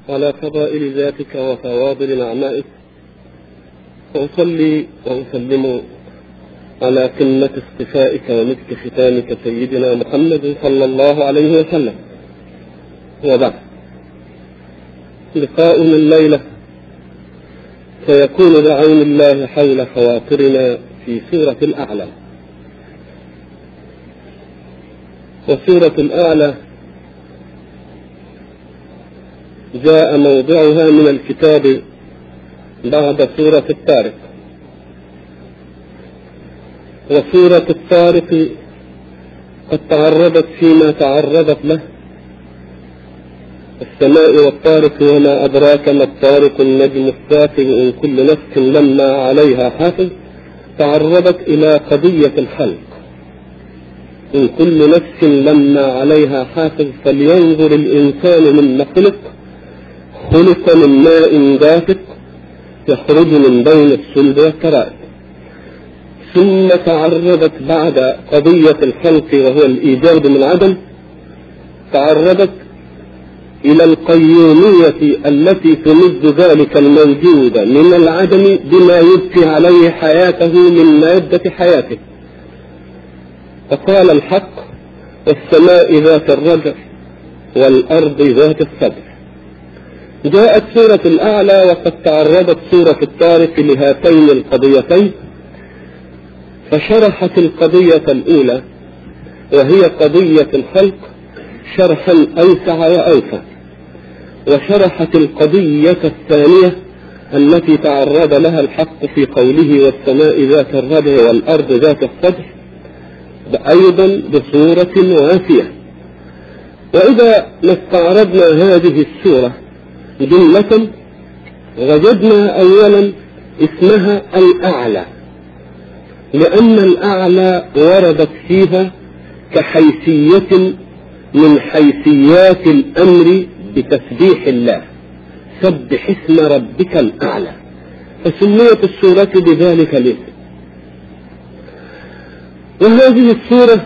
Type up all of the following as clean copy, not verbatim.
على فضائل ذاتك وفواضل نعمائك، وأصلي وأسلم على قمة اصطفائك ومسك ختامك سيدنا محمد صلى الله عليه وسلم. وبعد، لقاؤنا الليلة سيكون بعون الله حول خواطرنا في سورة الأعلى. وسورة الأعلى جاء موضعها من الكتاب بعد سورة الطارق، وسورة الطارق قد تعرضت فيما تعرضت له: السماء والطارق وما أدراك ما الطارق النجم الثاقب إن كل نفس لما عليها حافظ. تعرضت إلى قضية الخلق: إن كل نفس لما عليها حافظ فلينظر الإنسان مما خلق، خلق من ماء دافق يخرج من بين الصلب والترائب. ثم تعرضت بعد قضية الخلق وهو الإيجاد من عدم، تعرضت إلى القيومية التي تمد ذلك الموجود من العدم بما يبقي عليه حياته من مادة حياته. فقال الحق: والسماء ذات الرجع والأرض ذات الصدع. جاءت سورة الأعلى وقد تعرضت سورة الطارق لهاتين القضيتين، فشرحت القضية الأولى وهي قضية الخلق شرحا أوسع وأوسع، وشرحت القضية الثانية التي تعرض لها الحق في قوله: والسماء ذات الرجع والأرض ذات الصدع، أيضا بصورة وافية. وإذا استعرضنا هذه السورة جملة وجدنا أولا اسمها الأعلى، لأن الأعلى وردت فيها كحيثية من حيثيات الأمر بتسبيح الله: سبح اسم ربك الأعلى، فسميت السورة بذلك الاسم. وهذه السورة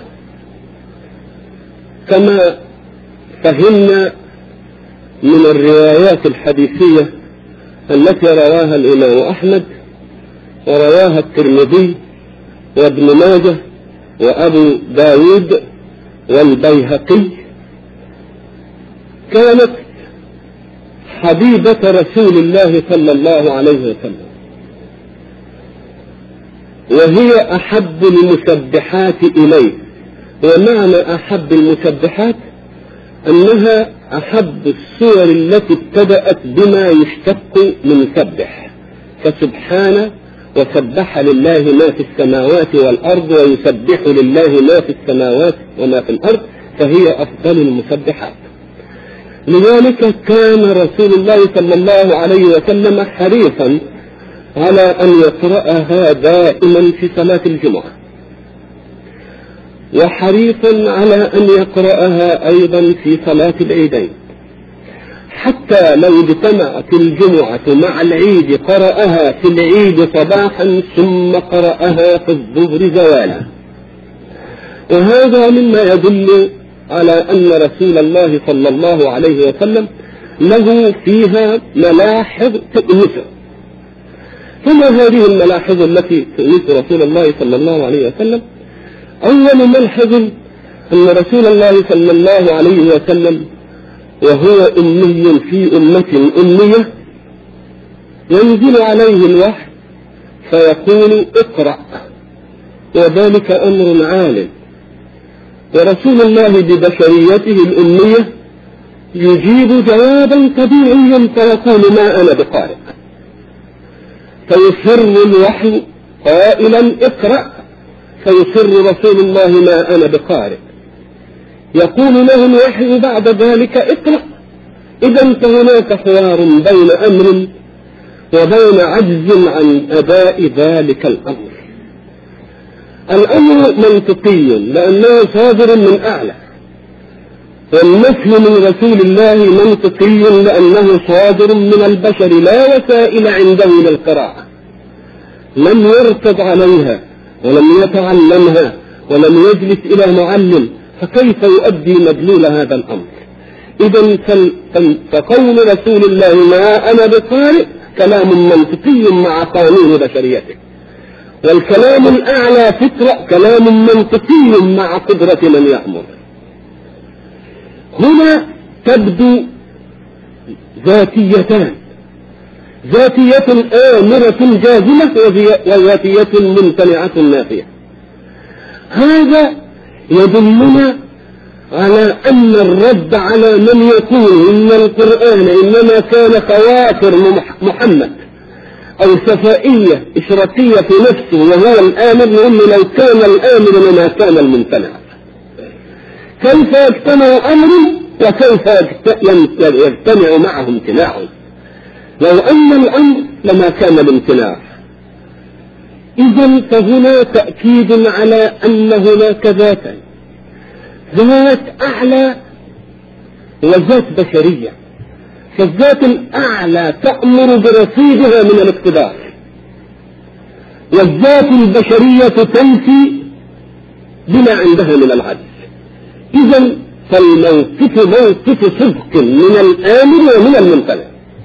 كما فهمنا من الروايات الحديثية التي رواها الإمام أحمد ورواها الترمذي وابن ماجه وأبو داود والبيهقي، كانت حبيبة رسول الله صلى الله عليه وسلم، وهي أحب المسبحات إليه. ومعنى أحب المسبحات أنها أحب السور التي ابتدأت بما يشتق من سبح، فسبحان وسبح لله ما في السماوات والأرض ويسبح لله ما في السماوات وما في الأرض، فهي أفضل المسبحات. لذلك كان رسول الله صلى الله عليه وسلم حريصا على أن يقرأها دائما في صلاة الجمعة، وحريصا على أن يقرأها أيضا في صلاة العيدين، حتى لو اجتمعت الجمعة مع العيد قرأها في العيد صباحا ثم قرأها في الظهر زوالا. وهذا مما يدل على أن رسول الله صلى الله عليه وسلم له فيها ملاحظ تؤنسه. فما هذه الملاحظ التي تؤنس رسول الله صلى الله عليه وسلم؟ أول ملحظ أن رسول الله صلى الله عليه وسلم وهو أمي في أمة أمية ينزل عليه الوحي فيقول: اقرأ، وذلك أمر عال. ورسول الله ببشريته الأمية يجيب جوابا طبيعيا فيقول: ما أنا بقارئ. فيسر الوحي قائلا: اقرأ، فيسر رسول الله: ما أنا بقارئ. يقول له الوحي بعد ذلك: اقرأ. إذا فهناك حوار بين أمر وبين عجز عن أداء ذلك الأمر. الأمر منطقي لأنه صادر من أعلى، والنفي من رسول الله منطقي لأنه صادر من البشر، لا وسائل عنده للقراءة، لم يرتد عليها ولم يتعلمها ولم يجلس إلى معلم، فكيف يؤدي مدلول هذا الأمر؟ إذا فقول رسول الله ما أنا بقارئ كلام منطقي مع قانون بشريته، والكلام الأعلى فكرة كلام منطقي مع قدرة من يأمر. هنا تبدو ذاتيتان، ذاتية آمرة جازمة وذاتية ممتنعة نافية. هذا يدلنا على أن الرد على من يقول إن القرآن إنما كان خواطر محمد أو شفائية إشراكية في نفسه وهو الآمر، نقول لو كان الآمر لما كان الممتنع. كيف يجتمع أمر وكيف يجتمع معه امتناع؟ لو أن الأمر لما كان الامتناع، إذن فهنا تأكيد على أن هناك ذاتين، ذات أعلى وذات بشرية. فالذات الأعلى تأمر برصيدها من الاقتدار، والذات البشرية تنفي بما عندها من العجز. إذن فالموقف موقف صدق من الآمر ومن الممتنع.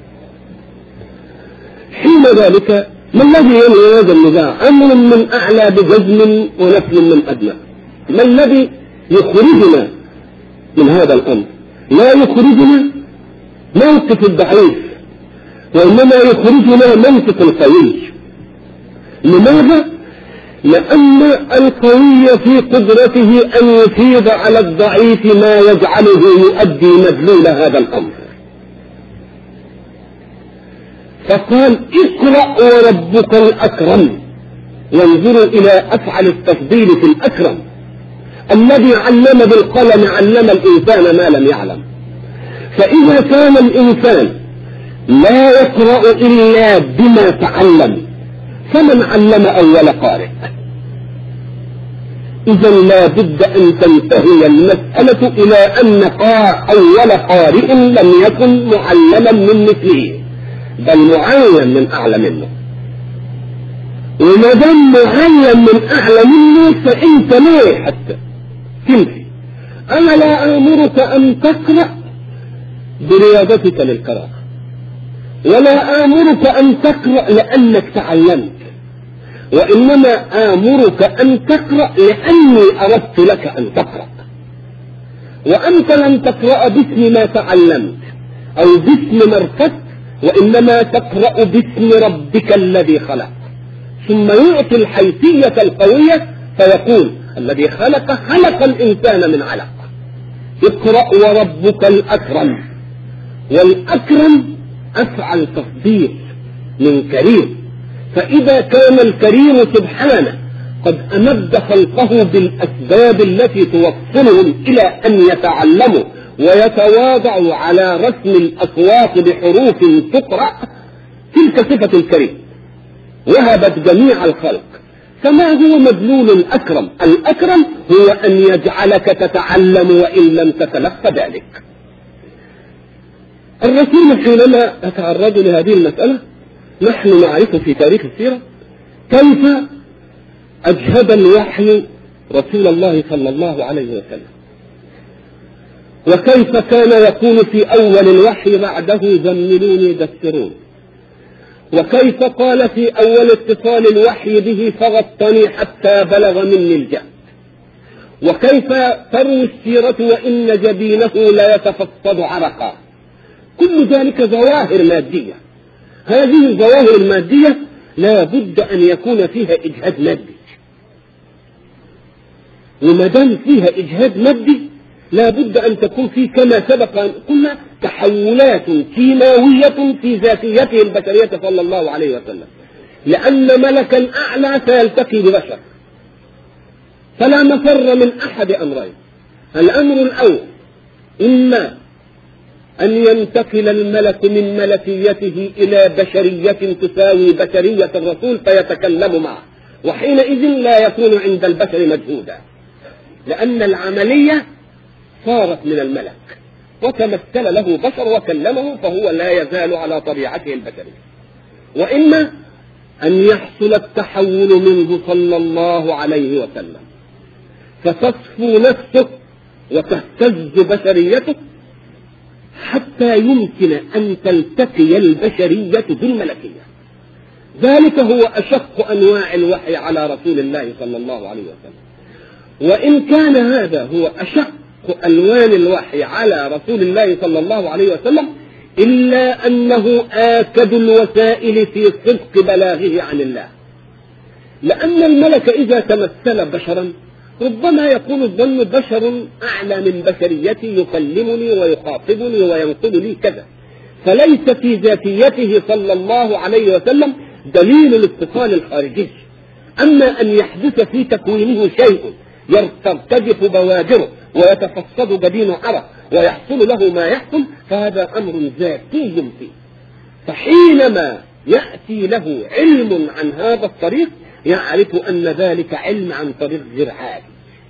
حين ذلك ما الذي ينهي هذا النزاع؟ أمر من أعلى بجزم ونفي من أدنى. ما الذي يخرجنا من هذا الأمر؟ لا يخرجنا موقف الضعيف، وإنما يخرجنا منطق القوي. لماذا؟ لأن القوي في قدرته أن يفيض على الضعيف ما يجعله يؤدي مدلول هذا الأمر. فقال اقرأ وربك الأكرم. ينظر إلى أفعل التفضيل في الأكرم الذي علم بالقلم علم الإنسان ما لم يعلم. فإذا كان الإنسان لا يقرأ إلا بما تعلم، فمن علم أول قارئ؟ إذا لا بد أن تنتهي المسألة إلى أن أول قارئ لم يكن معلما من مثله، بل معلم من أعلى منه. وما دام معلم من أعلى منه فأنت ليه حتى تنفي؟ أنا لا آمرك أن تقرأ برياضتك للقراءة، ولا آمرك أن تقرأ لأنك تعلمت، وإنما آمرك أن تقرأ لأني أردت لك أن تقرأ. وأنت لن تقرأ باسم ما تعلمت أو باسم ما ارتدت، وإنما تقرأ باسم ربك الذي خلق. ثم يعطي الحيثية القوية فيقول الذي خلق الإنسان من علق. اقرأ وربك الأكرم. والأكرم أفعل تفضيل من كريم. فإذا كان الكريم سبحانه قد أمد خلقه بالأسباب التي توصلهم إلى أن يتعلموا ويتواضعوا على رسم الأصوات بحروف تقرأ، تلك صفة الكريم وهبت جميع الخلق. فما هو مدلول الأكرم؟ الأكرم هو أن يجعلك تتعلم وإن لم تتلقى ذلك. الرسول حينما يتعرض لهذه المسألة، نحن نعرف في تاريخ السيرة كيف أجهد الوحي رسول الله صلى الله عليه وسلم، وكيف كان يقول في أول الوحي بعده زملوني دثرون، وكيف قال في أول اتصال الوحي به فغطني حتى بلغ مني الجهد، وكيف تروي السيرة وإن جبينه لا يتفضل عرقا. كل ذلك ظواهر مادية. هذه الظواهر المادية لا بد أن يكون فيها إجهاد مادي، وما دام فيها إجهاد مادي لا بد أن تكون فيه كما سبق أن قلنا تحولات كيماوية في ذاتيته البشرية صلى الله عليه وسلم. لأن ملكا أعلى سيلتقي ببشر، فلا مفر من أحد أمرين. الأمر الأول إما أن ينتقل الملك من ملكيته إلى بشرية تساوي بشرية الرسول فيتكلم معه، وحينئذ لا يكون عند البشر مجهودا، لأن العملية صارت من الملك وتمثل له بشر وكلمه، فهو لا يزال على طبيعته البشرية. وإما أن يحصل التحول منه صلى الله عليه وسلم فتصفو نفسه وتهتز بشريته حتى يمكن أن تلتقي البشرية بالملكية. ذلك هو أشق أنواع الوحي على رسول الله صلى الله عليه وسلم. وإن كان هذا هو أشق ألوان الوحي على رسول الله صلى الله عليه وسلم، إلا أنه آكد الوسائل في صدق بلاغه عن الله. لأن الملك إذا تمثل بشرا ربما يكون الظن بشر أعلى من بشريتي يكلمني ويخاطبني وينقل لي كذا، فليس في ذاتيته صلى الله عليه وسلم دليل الاتصال الخارجي. أما أن يحدث في تكوينه شيء يرتجف بوادره ويتفصد جبين عرق ويحصل له ما يحصل، فهذا أمر ذاتي فيه. فحينما يأتي له علم عن هذا الطريق يعرف أن ذلك علم عن طريق غير عادي،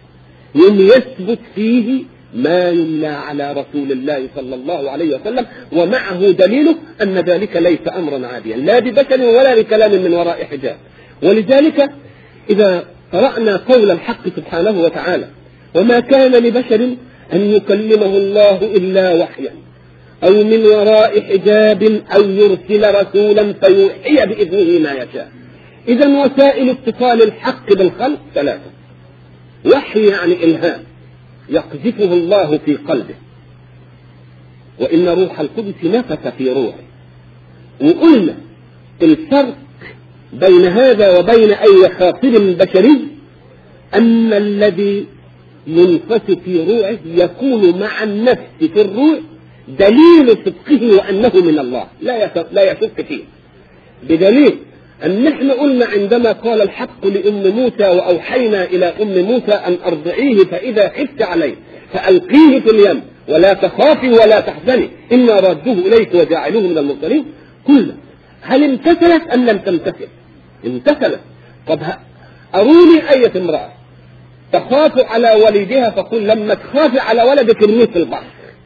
يثبت فيه ما يملى على رسول الله صلى الله عليه وسلم، ومعه دليله أن ذلك ليس أمرا عاديا لا ببشر ولا بكلام من وراء حجاب. ولذلك إذا قرأنا قول الحق سبحانه وتعالى: وما كان لبشر أن يكلمه الله إلا وحيا أو من وراء حجاب أو يرسل رسولا فيوحي بإذنه ما يشاء. إذا وسائل اتصال الحق بالخلق ثلاثة: وحي يعني إلهام يقذفه الله في قلبه، وإن روح القدس نفث في روحه. وقلنا الفرق بين هذا وبين أي خاطر بشري أن الذي ينفث في روحه يكون مع النفس في الروح دليل صدقه وأنه من الله لا يشك فيه، بدليل أن نحن قلنا عندما قال الحق لأم موسى: وأوحينا إلى أم موسى أن أرضعيه فإذا خفت عليه فألقيه في اليم ولا تخافي ولا تحزني إنا رادوه إليك وجاعلوه من المرسلين. قلنا هل امتثلت أم لم تمتثل؟ امتثلت. طب أروني أية امرأة تخاف على ولدها فقل لما تخافي على ولدك ارميه في البحر.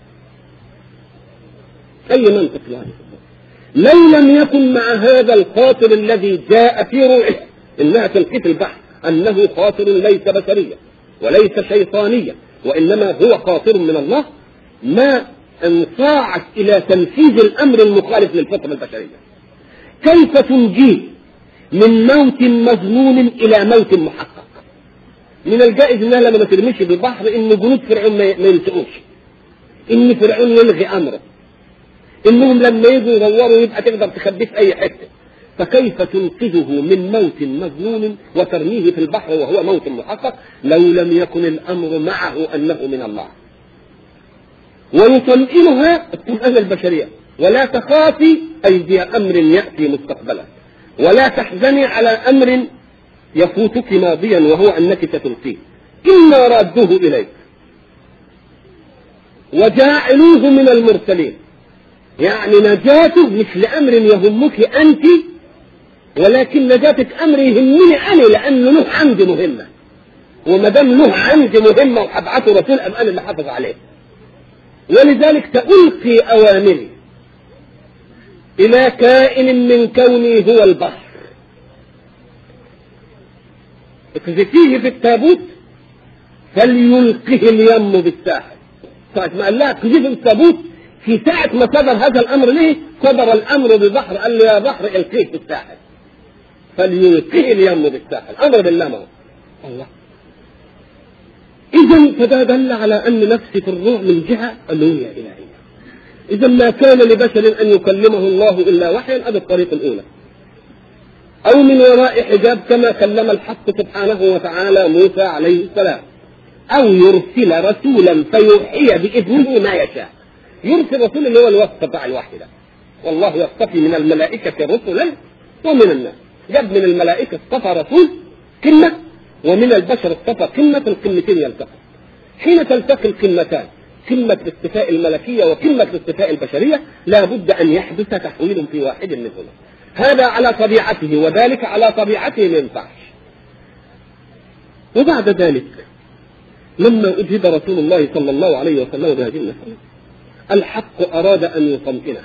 أي منطق يعني؟ لو لم يكن مع هذا الخاطر الذي جاء في روحه إنها تلقي في البحر أنه خاطر ليس بشريا وليس شيطانيا وإنما هو خاطر من الله، ما انصاعت إلى تنفيذ الأمر المخالف للفطرة البشرية. كيف تنجيه من موت مظنون إلى موت محقق؟ من الجائز أنها لما ترميش بالبحر إن جنود فرعون ما يلتقوش، إن فرعون يلغي أمره، إنهم لما يجوا يدوروا يبقى تقدر تخبيه في أي حتة. فكيف تنقذه من موت مظنون وترميه في البحر وهو موت محقق لو لم يكن الأمر معه أنه من الله؟ ويطمئنها الطمأنينة البشرية: ولا تخافي أي أمر يأتي مستقبلا، ولا تحزني على أمر يفوتك ماضيا وهو أنك ستلقيه، إنا رادوه إليك وجاعلوه من المرسلين. يعني نجاته مش لأمر يهمك أنت، ولكن نجاتك أمر يهمني أنا، لأنه له عندي مهمة، وما دام له عندي مهمة وحبعته رسول أم أنا اللي حافظ عليه. ولذلك تألقي أوامري إلى كائن من كوني هو البحر، اقذفيه في التابوت فليلقه اليم بالساحل. ساعة ما قال لها اقذفيه في التابوت، في ساعة ما صدر هذا الأمر ليه؟ صدر الأمر ببحر، قال له يا بحر القيه في الساحل فليلقه اليم بالساحل، أمر بالله ما الله. إذن فده دل على أن نفسي في الروح من جهة ألوهية إلهية. إذا ما كان لبشر أن يكلمه الله إلا وحيا، هذه الطريقة الأولى، أو من وراء حجاب كما كلم الحق سبحانه وتعالى موسى عليه السلام، أو يرسل رسولا فيوحي بإذنه ما يشاء. يرسل رسول اللي هو الوسط بتاع الوحي ده، والله يصطفي من الملائكة رسلا ومن الناس. جاب من الملائكة اصطفى رسول قمة، ومن البشر اصطفى قمة، القمتين يلتقى. حين تلتقي القمتان، قمة الاصطفاء الملكية وقمة الاصطفاء البشرية، لا بد أن يحدث تحويل في واحد منهما. هذا على طبيعته وذلك على طبيعته ما ينفعش. وبعد ذلك لما أجهد رسول الله صلى الله عليه وسلم بهذه المسألة، الحق أراد أن يطمئنه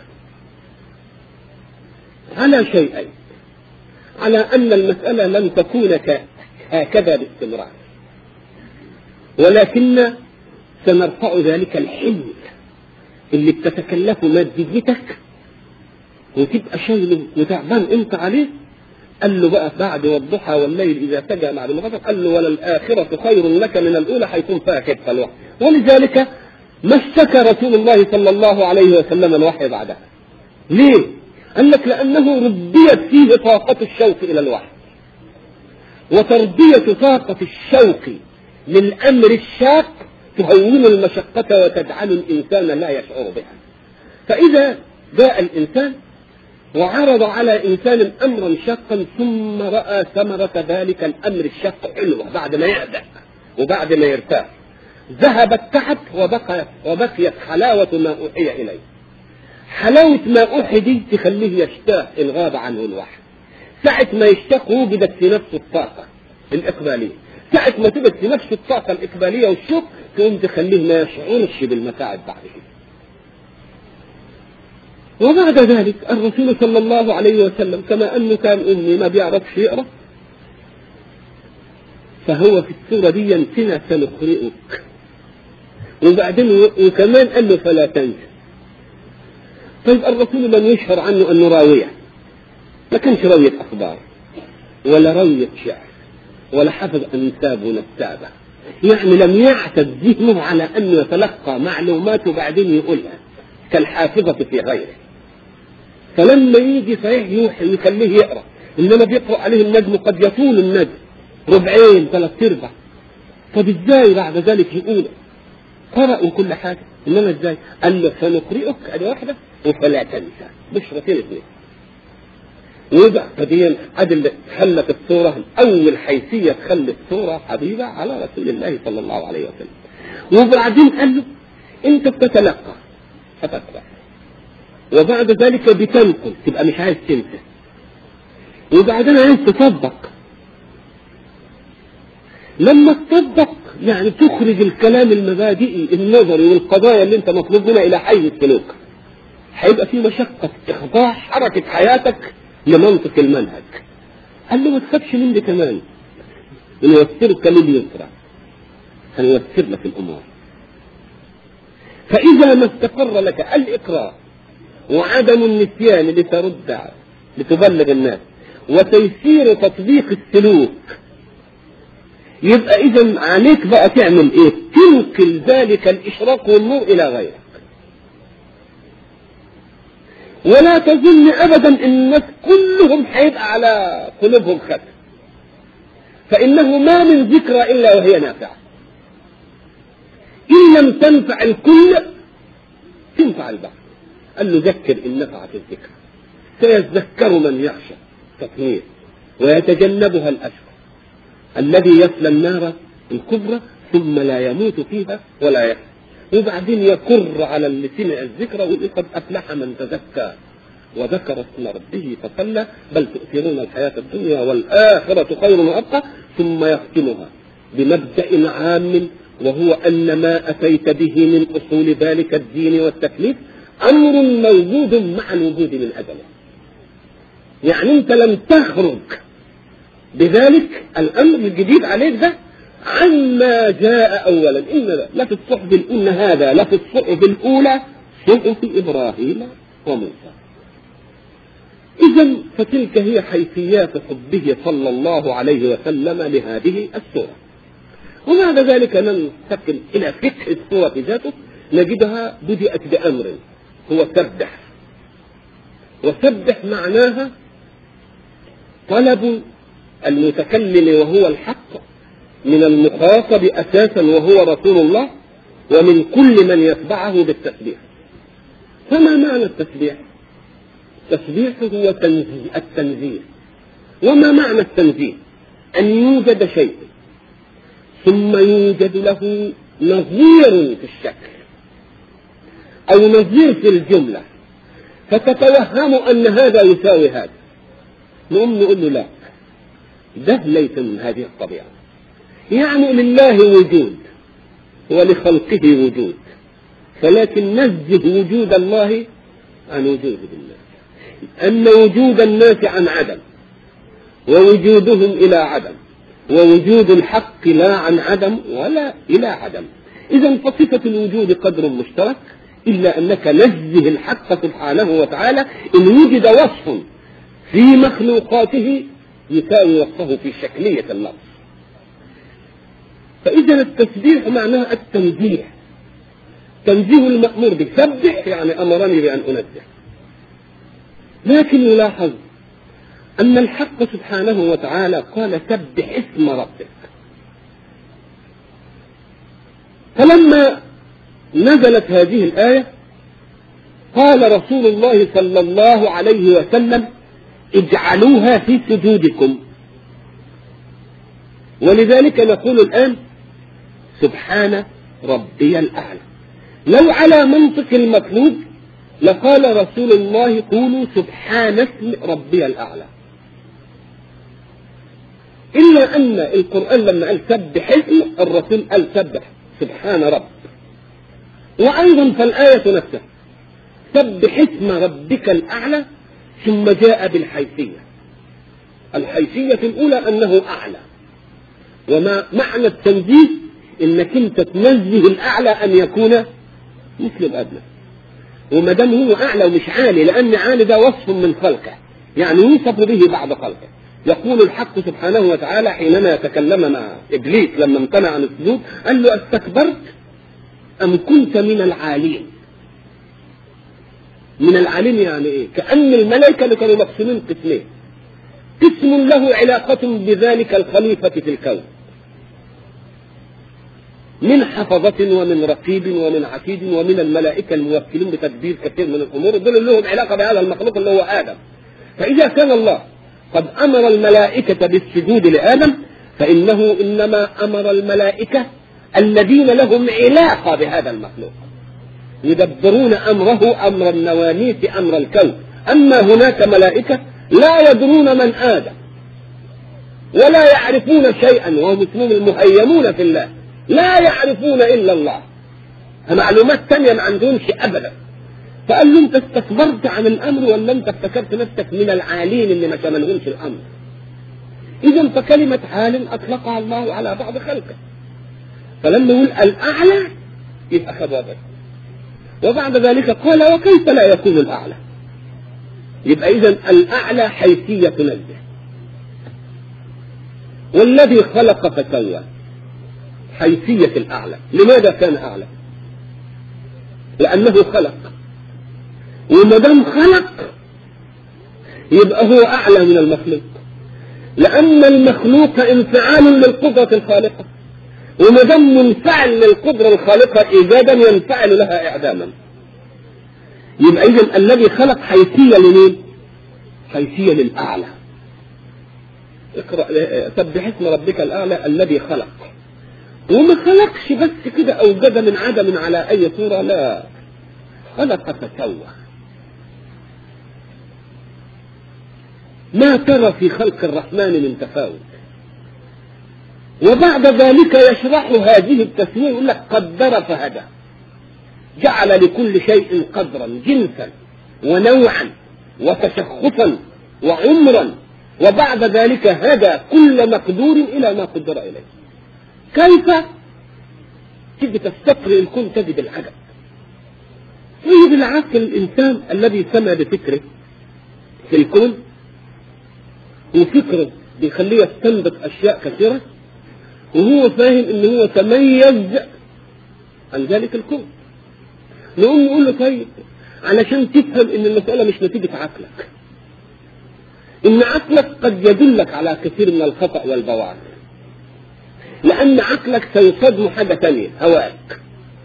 على شيئين: على أن المسألة لن تكون هكذا باستمرار، ولكن سنرفع ذلك الحمل اللي بتتكلفه ماديتك وتبقى شايله وتعبان انت عليه. قال له بقى بعد والضحى والليل اذا سجى بعد الغسق، قال له وللآخرة خير لك من الاولى، هيكون فيها كتف الوحي. ولذلك ما اشتكى رسول الله صلى الله عليه وسلم الوحي بعدها. ليه؟ قال لك لانه ربيت فيه طاقة الشوق الى الوحي، وتربية طاقة الشوق للامر الشاق تهون المشقة وتجعل الانسان لا يشعر بها. فاذا جاء الانسان وعرض على إنسان أمرا شاقا ثم رأى ثمرة ذلك الأمر الشاق حلوة بعد ما يهدأ وبعد ما يرتاح، ذهب التعب وبقيت حلاوة ما أوحي إليه. حلاوة ما أوحي دي تخليه يشتاق إن غاب عنه الوحي. ساعة ما يشتاق وجدت في نفسه الطاقة الإقبالية، ساعة ما تجد في نفسه الطاقة الإقبالية والشوق تقوم تخليه ما يشعرش بالمتاعب بعد كده. وبعد ذلك الرسول صلى الله عليه وسلم كما أنه كان أمي ما بيعرفش يقرأ، فهو في السورة دي ينسنا سنقرئك، وبعدين وكمان قال له فلا تنسى. طيب الرسول لم يشهر عنه أنه راوية، ما كانش راوية أخبار ولا راوية شعر ولا حفظ أنساب ونسابة، يعني لم يعتد ذهنه على أنه يتلقى معلومات وبعدين يقولها كالحافظة في غيره. فلما يجي صحيح يوحي يخليه يقرأ، إنما بيقرأ عليه النجم قد يطول النجم ربعين 3/4. طب إزاي بعد ذلك يقول قرأوا كل حاجة؟ إنما إزاي؟ قال له سنقرئك أدي واحدة وفلا تنسى، بشرتين اثنين. ويبقى قديا أدل خلت الصورة أول حيثية تخلي الصورة حبيبة على رسول الله صلى الله عليه وسلم. وبعدين قال له أنت بتتلقى فتقرأ، وبعد ذلك بتنقل تبقى مش عايز تنسى، وبعدين عايز تطبق. لما تطبق يعني تخرج الكلام المبادئي النظري والقضايا اللي انت مطلوب منها الى حيز السلوك، هيبقى في مشقة اخضاع حركة حياتك لمنطق المنهج. قال له ما تخافش من دي كمان، نيسرك لليسرى، هنيسر لك الامور. فاذا ما استقر لك الاقرار وعدم النسيان لتبلغ الناس وتيسير تطبيق السلوك، يبقى إذن عليك بقى تعمل إيه؟ تنقل ذلك الإشراق والنور إلى غيرك. ولا تظن أبدا إن الناس كلهم هيبقى على قلوبهم ختم، فإنه ما من ذكرى إلا وهي نافعة. إن لم تنفع الكل تنفع البعض. قال له ذكر إن نفعت الذكر، سيذكر من يخشى تطهير ويتجنبها الأشقى الذي يصلى النار الكبرى ثم لا يموت فيها ولا يحيى. وبعدين يكر على اللي سمع الذكر ويقول قد أفلح من تزكى وذكر اسم ربه فصلى بل تؤثرون الحياة الدنيا والآخرة خير وأبقى. ثم يختمها بمبدأ عام وهو أن ما أتيت به من أصول ذلك الدين والتكليف أمر موجود مع الوجود من أجله. يعني أنت لم تخرج بذلك الأمر الجديد عليك ده عما جاء أولا. إن لا في الصحف الأولى هذا لا في الصحف الأولى صحف إبراهيم وموسى. إذن فتلك هي حيثيات حبه صلى الله عليه وسلم لهذه السورة. وبعد ذلك ننتقل إلى فقه السورة ذاته، نجدها بدأت بأمر هو سبح. وسبح معناها طلب المتكلم وهو الحق من المخاطب أساسا وهو رسول الله ومن كل من يتبعه بالتسبيح. فما معنى التسبيح؟ التسبيح هو التنزيه. وما معنى التنزيه؟ أن يوجد شيء ثم يوجد له نظير في الشكل أو نظير في الجملة فتتوهم أن هذا يساوي هذا، نقوم نقول له لا، ده ليس من هذه الطبيعة. يعني لله وجود ولخلقه وجود، فلكن نزه وجود الله عن وجود الناس. أن وجود الناس عن عدم ووجودهم إلى عدم، ووجود الحق لا عن عدم ولا إلى عدم. إذن فصفة الوجود قدر مشترك إلا أنك نزه الحق سبحانه وتعالى إن وجد وصف في مخلوقاته يساوي وصفه في شكلية اللفظ. فإذا التسبيح معناه التنزيه، تنزيه المأمور به. سبح يعني أمرني بأن أنزه. لكن يلاحظ أن الحق سبحانه وتعالى قال سبح اسم ربك. فلما نزلت هذه الآية قال رسول الله صلى الله عليه وسلم اجعلوها في سجودكم. ولذلك نقول الآن سبحان ربي الأعلى. لو على منطق المطلوب لقال رسول الله قولوا سبحان اسم ربي الأعلى، إلا أن القرآن لما قال سبح اسم الرسول قال سبح سبحان رب. وأيضا فالآية نفسها سبح اسم ربك الأعلى ثم جاء بالحيثية. الحيثية الأولى أنه أعلى، وما معنى التنزيه إنك أنت تنزه الأعلى أن يكون مثل الأدنى. وما دام هو أعلى ومش عالي، لأن عالي ده وصف من خلقه يعني يوصف به بعد خلقه. يقول الحق سبحانه وتعالى حينما يتكلم مع إبليس لما امتنع عن السجود قال له استكبرت أم كنت من العالين. من العالين يعني إيه؟ كأن الملائكة اللي كانوا مقسومين قسمين، قسم له علاقة بذلك الخليفة في الكون من حفظة ومن رقيب ومن عتيد ومن الملائكة الموكلين بتدبير كثير من الأمور، دول لهم علاقة بهذا المخلوق اللي هو آدم. فإذا كان الله قد أمر الملائكة بالسجود لآدم فإنه إنما أمر الملائكة الذين لهم علاقة بهذا المخلوق يدبرون أمره أمر النواميس أمر الكون. أما هناك ملائكة لا يدرون من آدم ولا يعرفون شيئا، وهم اسمهم المهيمون في الله، لا يعرفون إلا الله، معلومات تانية ما عندهمش أبدا. فقال له أنت استكبرت عن الأمر ولا أنت افتكرت نفسك من العالين اللي ما شملهمش الأمر؟ إذا فكلمة عال أطلقها الله على بعض خلقه. فلما يقول الأعلى يبقى خبابه، وبعد ذلك قال وكيف لا يكون الأعلى؟ يبقى إذا الأعلى حيثية نزه. والذي خلق فسوى حيثية الأعلى. لماذا كان أعلى؟ لأنه خلق، وما دام خلق يبقى هو أعلى من المخلوق، لأن المخلوق انفعال للقدرة الخالقة، وما دام منفعل للقدرة الخالقة إيجادا ينفعل لها إعداما. يبقى إذن الذي خلق حيثية لمين؟ حيثية للأعلى. اقرأ سبح اسم ربك الأعلى الذي خلق. وما خلقش بس كده أوجد من عدم على أي صورة، لا، خلق فسوى. ما ترى في خلق الرحمن من تفاوت. وبعد ذلك يشرح هذه التسوية يقول لك قدر فهدى، جعل لكل شيء قدرا جنسا ونوعا وتشخصا وعمرا، وبعد ذلك هدى كل مقدور إلى ما قدر إليه. كيف تجي تستقرئ الكون تجد العجب. يجد العقل الإنسان الذي سمى بفكره في الكون، وفكره بيخليه يستنبط أشياء كثيرة، وهو فاهم إن هو تميز عن ذلك الكون. نقول له طيب علشان تفهم إن المسألة مش نتيجة عقلك، إن عقلك قد يدلك على كثير من الخطأ والبواعث، لأن عقلك سيصدم حاجة تانية، هواك.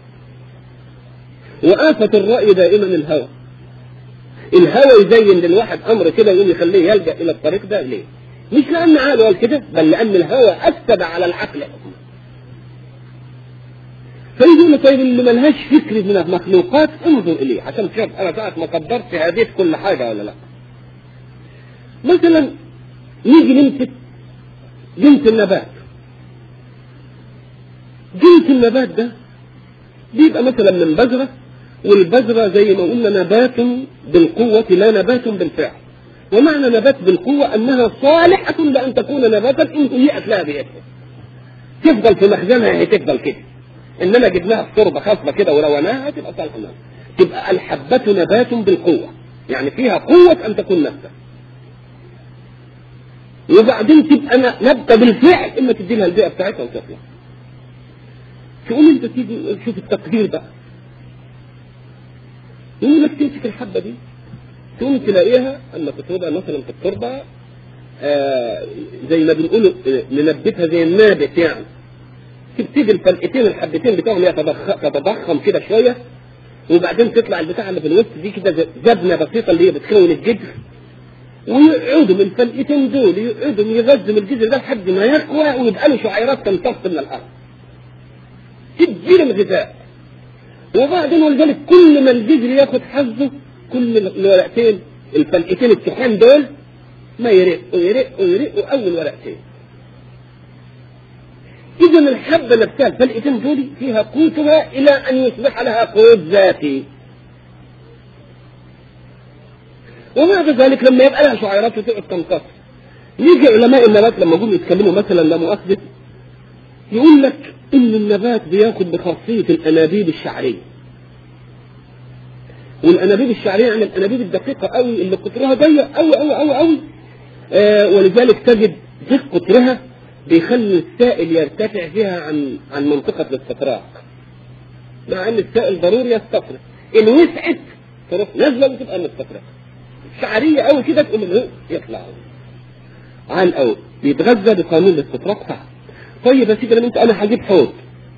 وآفة الرأي دائما الهوى. الهوى يزين للواحد أمر كده يقوم يخليه يلجأ إلى الطريق ده. ليه؟ مش لأن عقله قال كده، بل لأن الهوى أفسد على العقل. فيقول طيب اللي ملهاش فكر من المخلوقات انظر إليه عشان تشوف أنا ساعة ما قدرت هديت كل حاجة ولا لا. مثلا نيجي نمسك جنس النبات. جنس النبات ده بيبقى مثلا من بذرة، والبذرة زي ما قلنا نبات بالقوة لا نبات بالفعل. ومعنى نبات بالقوة أنها صالحة لأن تكون نباتا إن هيئت لها بيئتها، تفضل في مخزنها هي تفضل كده، إنما جبناها في تربة خصبة كده ولوناها تبقى صالحة. تبقى الحبة نبات بالقوة، يعني فيها قوة أن تكون نبتة. وبعدين تبقى نبتة بالفعل، إما تدي لها البيئة بتاعتها وتطلع. تقول أنت تيجي شوف التقدير بقى، يقول لك تمسك الحبة دي تقوم تلاقيها أما تتوضع مثلا في التربة زي ما بنقول ننبتها زي النابت، يعني تبتدي الفلقتين الحبتين بتاعهم تتضخم كده شوية، وبعدين تطلع البتاع اللي في الوسط دي كده زبنة بسيطة اللي هي بتكون الجذر، ويقعدوا من الفلقتين دول يقعدوا يغذوا الجذر ده لحد ما يقوى ويبقى له شعيرات تمتص من الأرض تدي له الغذاء. وبعدين ولذلك كل ما الجذر ياخد حظه كل الورقتين الفلقتين التخان دول ما يرقوا أول ورقتين. إذن الحبة نفسها الفلقتين دول فيها قوتها إلى أن يصبح لها قوت ذاتي. وبعد ذلك لما يبقى لها شعيرات وتقعد تمتص، يجي علماء النبات لما يقولوا يتكلموا مثلا لا مؤاخذة يقول لك إن النبات بياخد بخاصية الأنابيب الشعرية. والأنابيب الشعرية يعني الأنابيب الدقيقة قوي اللي قطرها ضيق قوي قوي قوي قوي، ولذلك تجد ضيق قطرها بيخلي السائل يرتفع فيها عن منطقة الاستفراغ، مع أن السائل ضروري يستفرغ. إن وسعت تروح نازلة وتبقى مستفرغ. شعرية قوي كده تقوم الهواء يطلع عن قوي بيتغذى بقانون الاستفراغ بتاعه. طيب يا سيدي لما أنا هجيب حوض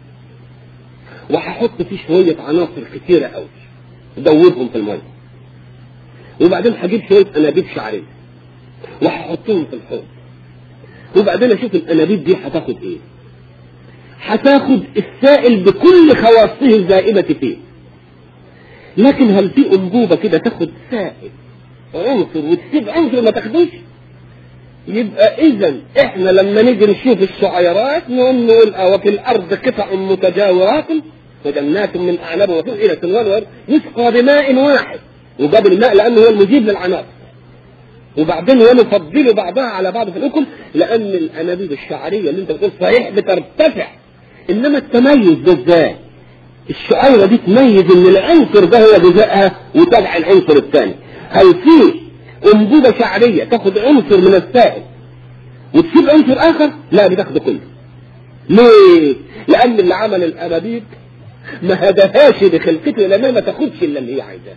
وهحط فيه شوية عناصر كتيرة قوي ادوبهم في المية، وبعدين هجيب شوية أنابيب شعرية وهحطهم في الحوض، وبعدين اشوف الانابيب دي هتاخد ايه. هتاخد السائل بكل خواصه الزائبة فيه. لكن هل في انبوبة كده تاخد سائل عنصر وتسيب عنصر ما تاخدوش؟ يبقى اذا احنا لما نيجي نشوف الشعيرات نقول وفي الارض قطع متجاورات وجنات من اعناب وفوق الى سنوان يسقى بماء واحد، وجاب الماء لانه هو المجيب للعناصر، وبعدين ونفضل بعضها على بعض في الأكل، لأن الأنابيب الشعرية اللي أنت بتقول صحيح بترتفع، إنما التميز ده إزاي؟ الشعيرة دي تميز إن العنصر ده هو غذائها وتبع العنصر الثاني. هل في أنبوبة شعرية تاخد عنصر من السائل وتسيب عنصر آخر؟ لا، بتاخد كله. ليه؟ لأن اللي عمل الأنابيب ما هداهاش بخلقته لأنها ما تاخدش إلا اللي هي عايزاه.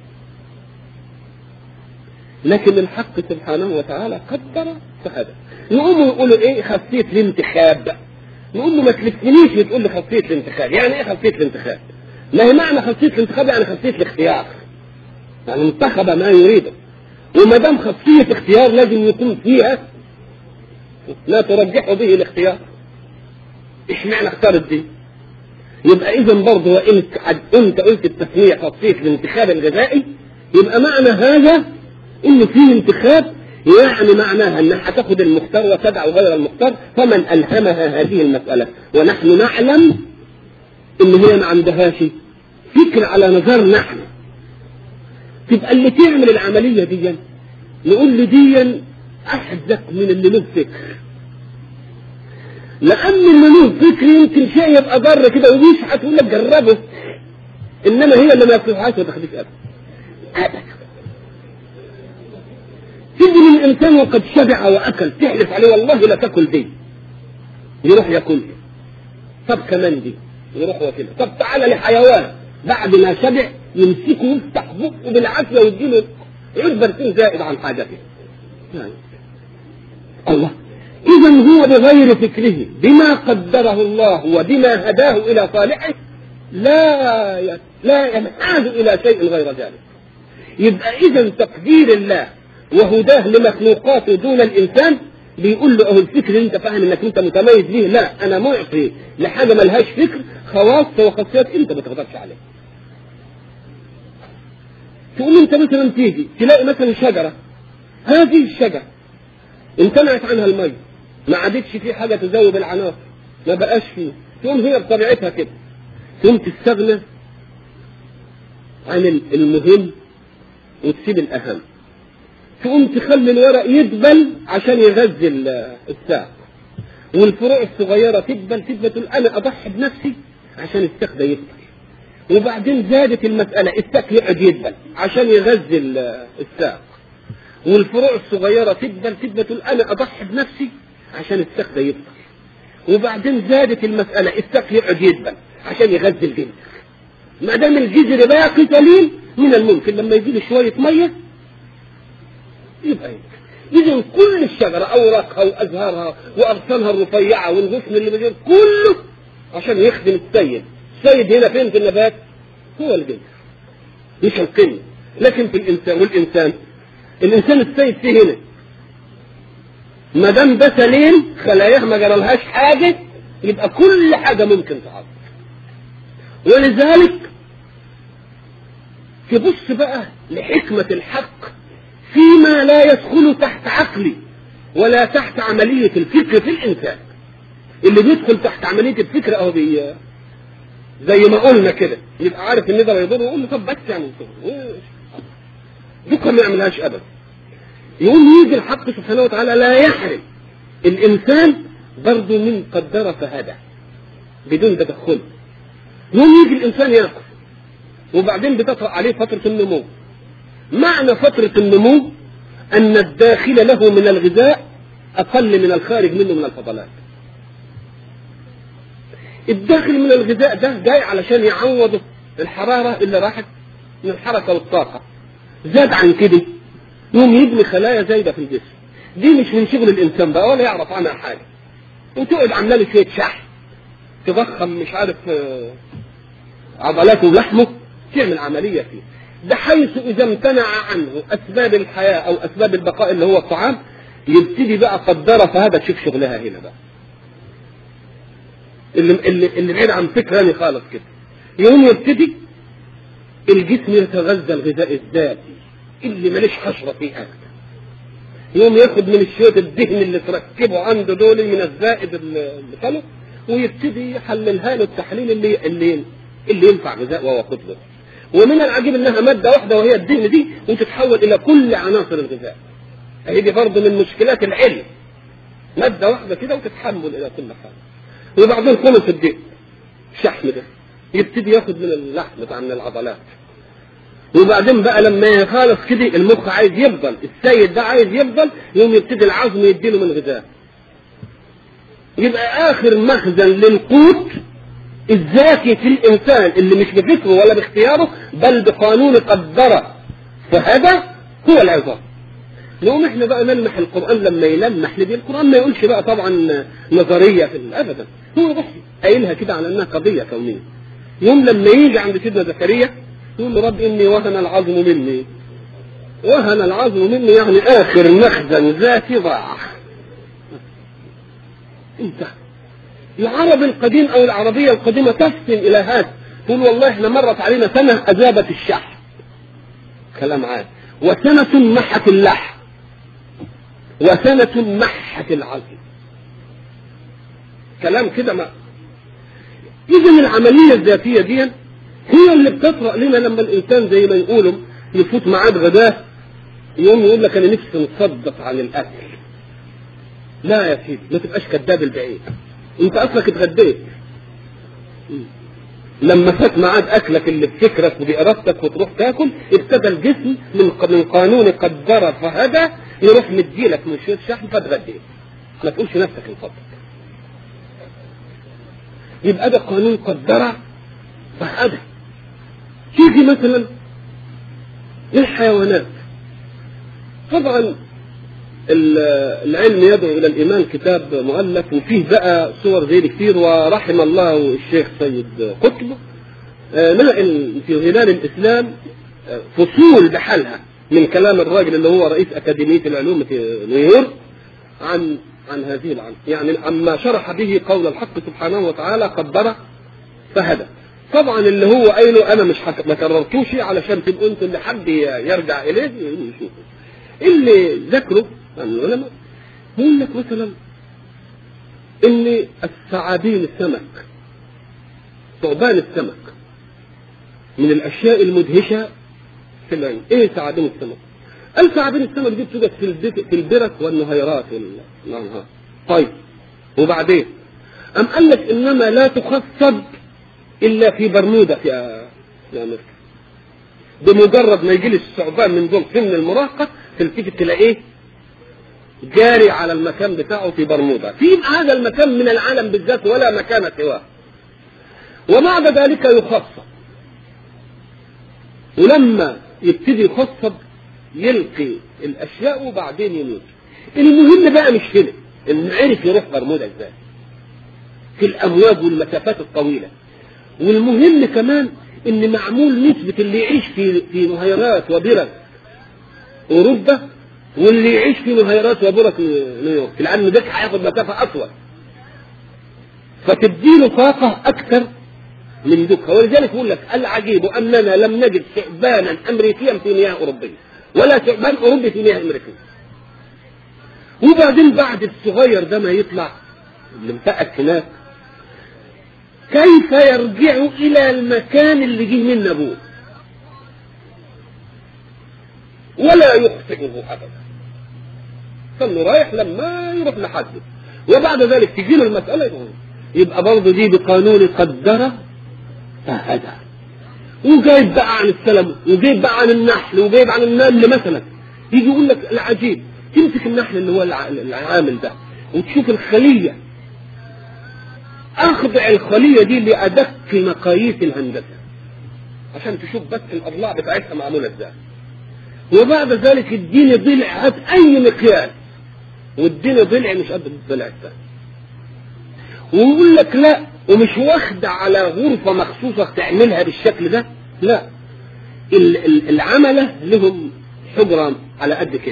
لكن الحق سبحانه وتعالى قدر فهذا. نقوم يقولوا ايه خاصية الانتخاب، نقول له ما تلفنيش وتقول لي خاصية الانتخاب. يعني ايه خاصية الانتخاب؟ ما هي معنى خاصية الانتخاب يعني خاصية الاختيار، يعني انتخب ما يريده. وما دام خاصية اختيار لازم يكون فيها لا ترجحه به الاختيار. ايش معنى اختارت دي؟ يبقى اذا برضه وان انت قلت التسمية خاصية الانتخاب الغذائي، يبقى معنى هذا إن في انتخاب، يعني معناها أنها هتاخد المختار وتدع غير المختار. فمن ألهمها هذه المسألة ونحن نعلم إن هي ما عندهاش فكر على نظر نحن، تبقى اللي تعمل العملية دي نقول له دي أحذك من اللي له فكر، لأن اللي له فكر يمكن شيء يبقى ضر كده ويشحت ويقول لك جربه، إنما هي اللي ما يصلحهاش ما تاخدش أبدا. تجي للإنسان وقد شبع وأكل تحلف عليه والله لا تأكل دي، يروح يأكل. طب كمان دي يروح يأكلها. طب تعالى لحيوان بعد ما شبع يمسكه ويفتح بقه بالعافية ويديله عود برسيم زائد عن حاجته. يعني الله، إذا هو بغير فكره بما قدره الله وبما هداه إلى صالحه لا ينحاز إلى شيء غير ذلك. يبقى إذا تقدير الله وهداه لمخلوقاته دون الإنسان بيقول له أهو الفكر اللي أنت فاهم إنك أنت متميز به، لا، أنا معطي لحاجة ملهاش فكر خواص وخاصيات أنت ما تقدرش عليها. تقول أنت مثلا تيجي تلاقي مثلا شجرة، هذه الشجرة امتنعت عنها المية، ما عادتش فيه حاجة تذوب العناصر، ما بقاش فيه، تقوم هي بطبيعتها كده تقوم تستغنى عن المهم وتسيب الأهم، تقوم تخلي الورق يدبل عشان يغذي الساق، والفروع الصغيرة تدبل تقول أنا أضحي بنفسي عشان الساق ده يدبل، وبعدين زادت المسألة، الساق يقعد يدبل عشان يغذي الساق، والفروع الصغيرة تدبل تقول أنا أضحي بنفسي عشان الساق ده يدبل. وبعدين زادت المسألة، الساق يقعد يدبل عشان يغذي الجذر. ما دام الجذر باقي سليم من الممكن لما يجي شوية مية يبقى إذن كل الشجرة أوراقها وأزهارها وأغصانها الرفيعة والغصن اللي بيجي كله عشان يخدم السيد. السيد هنا فين في النبات؟ هو الجذر مش القمة. لكن في الإنسان الإنسان السيد فيه هنا، ما دام ده سليم خلاياه ما جرالهاش حاجة يبقى كل حاجة ممكن تعرض. ولذلك تبص بقى لحكمة الحق فيما لا يدخل تحت عقلي ولا تحت عملية الفكر في الإنسان. اللي بيدخل تحت عملية الفكر أهو زي ما قلنا كده يبقى عارف ان ده يضر ويقول له طب بس يعني دوكا ما يعملهاش ابدا. يقوم يجي الحق سبحانه وتعالى لا يحرم الانسان برضه من قدر فهدى بدون تدخل. يقوم يجي الانسان ياكل وبعدين بتطرأ عليه فترة النمو. معنى فترة النمو ان الداخل له من الغذاء اقل من الخارج منه من الفضلات. الداخل من الغذاء ده جاي علشان يعوض الحرارة اللي راحت من الحركة والطاقة. زاد عن كده يوم يبني خلايا زايدة في الجسم. دي مش من شغل الإنسان بقى ولا يعرف عنها حاجة، وتقعد عامله له شوية شحم تضخم مش عارف عضلاته ولحمه تعمل عملية فيه. ده حيث إذا امتنع عنه أسباب الحياة أو أسباب البقاء اللي هو الطعام يبتدي بقى قدرة فهذا تشوف شغلها هنا بقى اللي بعيد عن فكراني خالص كده. يوم يبتدي الجسم يتغذى الغذاء الذاتي اللي ماليش حشرة فيه أكتر. يوم ياخد من الشوية الدهن اللي تركبه عنده دول من الزائد اللي خلق ويبتدي يحللها له التحليل اللي ينفع غذاء وهو قدره. ومن العجيب انها مادة واحدة وهي الدهن دي وتتحول الى كل عناصر الغذاء. هذه برضه من مشكلات العلم، مادة واحدة كده وتتحول الى كل حاجة. وبعدين خلص الدهن الشحم ده يبتدي ياخد من اللحم بتاع من العضلات. وبعدين بقى لما يخلص كده المخ عايز يفضل، السيد ده عايز يفضل، يوم يبتدي العظم يديله من غذاء. يبقى اخر مخزن للقوت الذاتي في الانسان اللي مش بفكره ولا باختياره بل بقانون قدره فهذا هو العظام. نقوم احنا بقى نلمح القرآن لما يلمح لدي القرآن ما يقولش بقى طبعا نظرية في ابدا، هو بس قايلها كده على انها قضية كونية. يوم لما يجي عند سيدنا زكريا يقول له رب اني وهن العظم مني. وهن العظم مني يعني اخر مخزن ذاتي ضاع. انت العرب القديم او العربية القديمة تفهم الى هذا، تقول والله احنا مرت علينا سنة اذابت الشحم كلام عاد، وسنة محت اللحم، وسنة محت العظم، كلام كده. ما اذن العملية الذاتية دي هي اللي بتطرأ لنا لما الانسان زي ما يقولوا يفوت معاد غداه يوم يقول لك انا نفسي نتصدق عن الاكل. لا يا سيدي ما تبقاش كذاب البعيد، انت اصلك اتغديت. لما فات معاد اكلك اللي بفكرك وبارادتك وتروح تاكل ابتدى الجسم من قانون قدر فهذا يروح مديلك من شويه شحم فتغديت. ما تقولش نفسك الفضل. يبقى ده قانون قدر فهذا. تيجي مثلا للحيوانات، طبعا العلم يدعو الى الايمان كتاب مؤلف وفيه بقى صور زي كتير، ورحم الله الشيخ سيد قطب نقل في ظلال الاسلام فصول بحالها من كلام الراجل اللي هو رئيس اكاديمية العلوم في نيويورك عن هذه العلم، يعني اما شرح به قول الحق سبحانه وتعالى قدر فهدى. طبعا اللي هو قايله انا مش ما كررتوش علشان تبقوا انتوا اللي حد يرجع اليه يشوفوا. اللي ذكره العلماء يقول لك مثلا ان الثعابين السمك، ثعبان السمك من الاشياء المدهشه في العلم. ايه ثعابين السمك؟ الثعابين السمك دي بتوجد في البرك والنهيرات والانهار. طيب وبعدين قال لك انما لا تخصب الا في برمودا يا مصر. بمجرد ما يجي لي الثعبان من دول سن المراهقة تلتفت تلاقيه جاري على المكان بتاعه في برمودا، في هذا المكان من العالم بالذات ولا مكان سواه. وبعد ذلك يخصب، ولما يبتدي يخصب يلقي الاشياء وبعدين يموت. المهم بقى مش هنا انه عرف يروح برمودا ازاي في الامواج والمسافات الطويله، والمهم كمان ان معمول نسبه اللي يعيش في مهيرات وبرك اوروبا واللي يعيش في مهيرات وبرك نيويورك، لان ده هياخد مسافه اطول فتديله طاقه اكثر من دكها. ولذلك يقول لك العجيب اننا لم نجد ثعبانا امريكيا في مياه اوروبيه ولا ثعبان اوروبي في مياه امريكيه. وبعدين بعد الصغير ده ما يطلع اللي متأكد هناك كيف يرجع الى المكان اللي جه منه ابوه ولا يخطئه ابدا، كان رايح لما يروح لحده. وبعد ذلك تجي له المسألة يبقى برضه دي بقانون قدره فهدى. وجايب بقى عن السلم وجايب بقى عن النحل وجايب عن النمل مثلا. يجي يقول لك العجيب، تمسك النحل اللي هو العامل ده وتشوف الخلية، اخضع الخلية دي لأدق مقاييس الهندسة عشان تشوف بس الأضلاع بتاعتها معمولة ازاي. وبعد ذلك اديني ضلع هات اي مقياس واديني ضلع مش قد الضلع الثاني. ويقول لك لا، ومش واخدة على غرفة مخصوصة تعملها بالشكل ده، لا، العملة لهم حجرة على قد كده.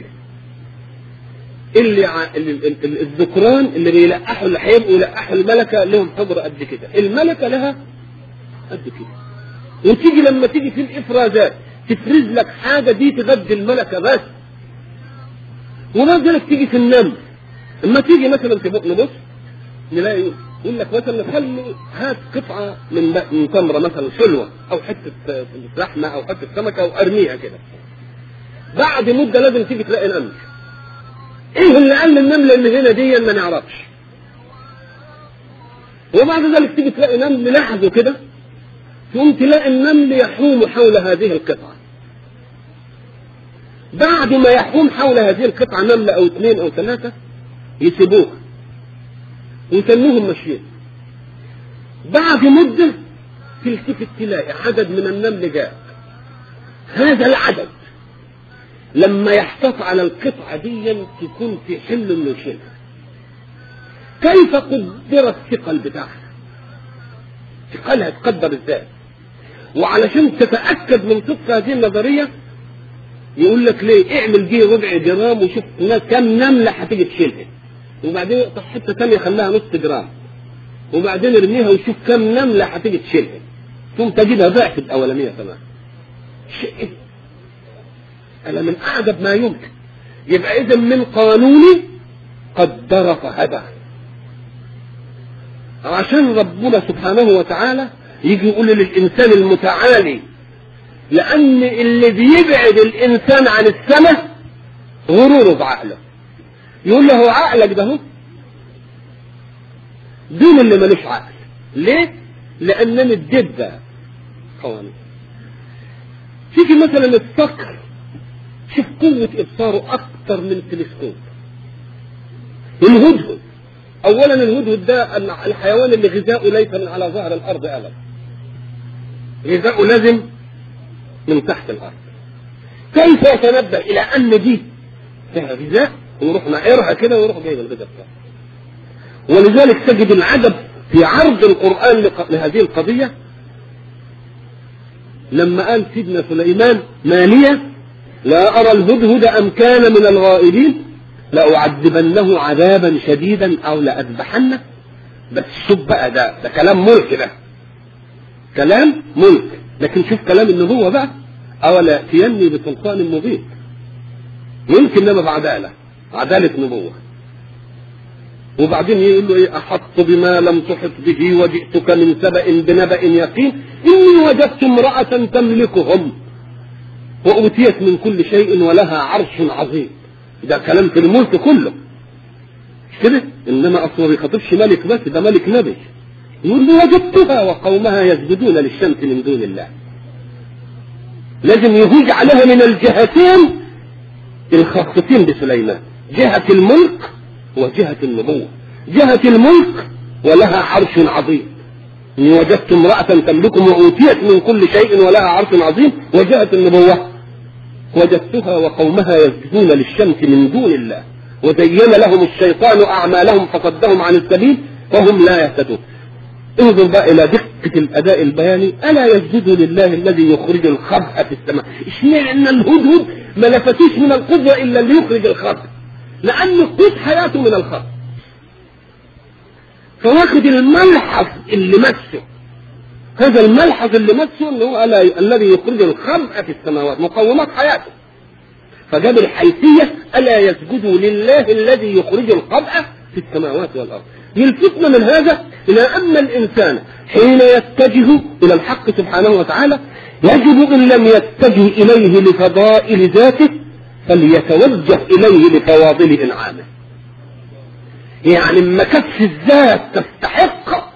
الذكران اللي بيلقحوا اللي هيبقوا يلقحوا الملكة لهم حجرة قد كده، الملكة لها قد كده. وتيجي لما تيجي في الإفرازات تفرز لك حاجة دي تغذي الملكة بس. وبعد ذلك تيجي في النمل، اما تيجي مثلا نبص نلاقي يقول لك مثلا خلي هات قطعة من تمرة مثلا حلوة او حتة لحمة او حتة سمكة وارميها كده، بعد مدة لازم تيجي تلاقي نمل. ايه اللي قال النملة اللي هنا دي ما نعرفش. وبعد ذلك تيجي تلاقي نمل لحظه كده، ثم تلاقي النمل يحوم حول هذه القطعة. بعد ما يحوم حول هذه القطعة نملة او 2 أو 3 يسيبوها ويتنوهم ماشيين. بعد مدة تلتفت تلاقي عدد من النمل جاء. هذا العدد لما يحتط على القطعة دي تكون في حل انه يشيلها. كيف قدر الثقل بتاعها؟ ثقلها تقدر ازاي؟ وعلشان تتأكد من صدق هذه النظرية يقول لك ليه اعمل دي ربع جرام وشوف كم نملة هتيجي تشيلها، وبعدين يقطع حتة تانية خلاها نص جرام، وبعدين ارميها وشوف كم نملة هتيجي تشيلها، ثم تجدها ضعف الأولانية كمان. شيء أنا من أعجب ما يمكن. يبقى إذا من قانوني قدر فهدى، عشان ربنا سبحانه وتعالى يجي يقول للإنسان المتعالي، لأن اللي بيبعد الإنسان عن السماء غروره بعقله. يقول له عقلك ده هو دون اللي ملوش عقل. ليه؟ لأننا الدبة قوانين. تيجي مثلا الصقر، شوف قوة إبصاره أكثر من التلسكوب. الهدهد، أولا الهدهد ده الحيوان اللي غذاؤه ليس من على ظهر الأرض أبدا، غذاؤه لازم من تحت الأرض. كيف يتنبه إلى أن دي فيها غذاء ويروح نعيرها كده ويروح جايب الغذاء بتاعها؟ ولذلك تجد العجب في عرض القرآن لهذه القضية لما قال سيدنا سليمان: ما لي لا أرى الهدهد أم كان من الغائبين لأعذبنه عذابا شديدا أو لأذبحنه. بس شوف بقى ده كلام ملك، ده كلام ملك. لكن شوف كلام النبوة بقى: أولا يأتيني بسلطان مبين. يمكن انما بعدالة نبوة. وبعدين يقول له ايه: احط بما لم تحط به وجئتك من سبأ بنبأ يقين اني وجدت امرأة تملكهم وأوتيت من كل شيء ولها عرش عظيم. ده كلام في الملك كله مش كده؟ انما اصلا ما بيخاطبش ملك بس، ده ملك نبي. يقول له: وجدتها وقومها يسجدون للشمس من دون الله. لازم يهوج عليها من الجهتين الخاصتين بسليمان، جهة الملك وجهة النبوة. جهة الملك ولها عرش عظيم، إن وجدت امرأة تملكهم وأوتيت من كل شيء ولها عرش عظيم. وجهة النبوة وجدتها وقومها يسجدون للشمس من دون الله وزين لهم الشيطان أعمالهم فصدهم عن السبيل فهم لا يهتدون. انظر بقى إلى دقة الأداء البياني. ألا يسجدوا لله الذي يخرج الخبأ في السماء. اشمعنى الهدهد ما لفتوش من القدرة إلا اللي يخرج الخبأ؟ لأن قوت حياته من الخبأ، فواخد الملحظ اللي مسه. هذا الملحظ اللي مسه اللي هو الذي يخرج الخبأ في السماوات، مقومات حياته. فجاب الحيثية ألا يسجدوا لله الذي يخرج الخبأ في السماوات والأرض. يلفتنا من هذا إلى أن الإنسان حين يتجه إلى الحق سبحانه وتعالى يجب إن لم يتجه إليه لفضائل ذاته فليتوجه إليه لفواضل إنعامه. يعني ما كانتش الذات تستحق